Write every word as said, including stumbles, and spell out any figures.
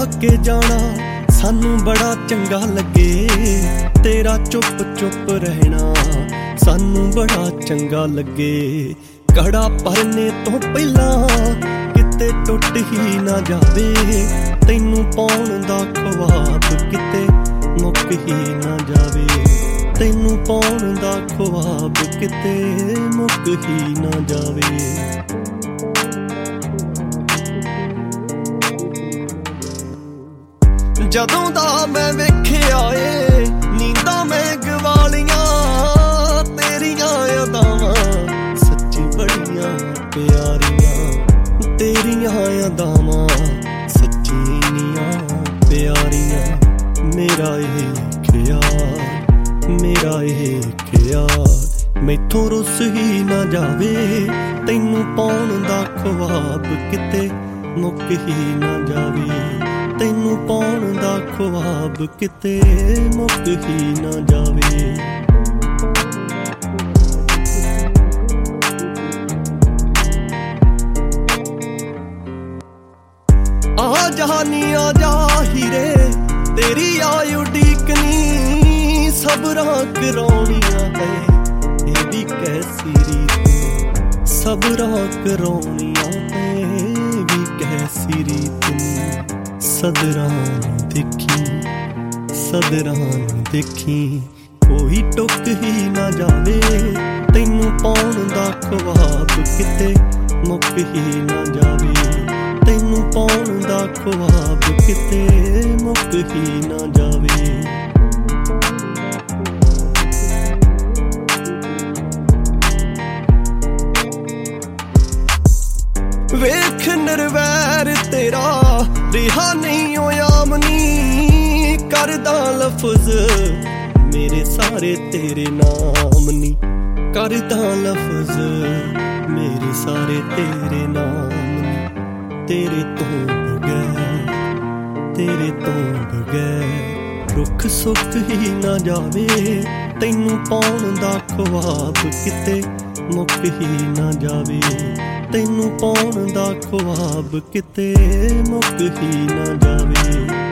के जाना सानू बड़ा चंगा लगे, तेरा चुप चुप रहना सानू बड़ा चंगा लगे। कड़ा भरने तो पहला किते टुट ही ना जावे, तैनू पाउण दा ख्वाब किते मुक ही ना जावे, तैनू पाउण दा ख्वाब किते मुक ही ना जावे। जदों दा मैं वेखिया ए नींदा मैं गवालियां, तेरियां अदावां सच्ची बड़ियां प्यारियां, तेरियां अदावां सच्ची इन्नियां प्यारियां। मेरा ये ख्याल मेरा ये ख्याल मैथों रुस ही ना जावे, तैनू पाउण दा ख्वाब किते मुक ही ना जावे, तैनू पाउण दा ख्वाब किते मुक ही ना जावे। आ जहानी आ जा हीरे तेरी आयु डीकनी, सबरां करौनियां है ये भी कैसी रीत, सबरां करौनियां है ये भी कैसी रीत। सदरां देखी सदरां देखी कोई टुक ही ना जावे, तैनू पाउण दा ख्वाब किते मुक ही ना जावे, तैनू पाउण दा ख्वाब किते मुक ही ना जावे। वेख निर्वैर तेरा रिहा नहीं होया मनी, करदा लफज मेरे सारे तेरे नाम नी, करदा लफज मेरे सारे तेरे नाम नी। तेरे तो बगैर तेरे तो बगैर रुख सुख ही ना जावे, तैनू पाउण दा ख्वाब किते मुक ही ना जावे, तैनू पाउण दा ख्वाब किते मुक ही ना जावे।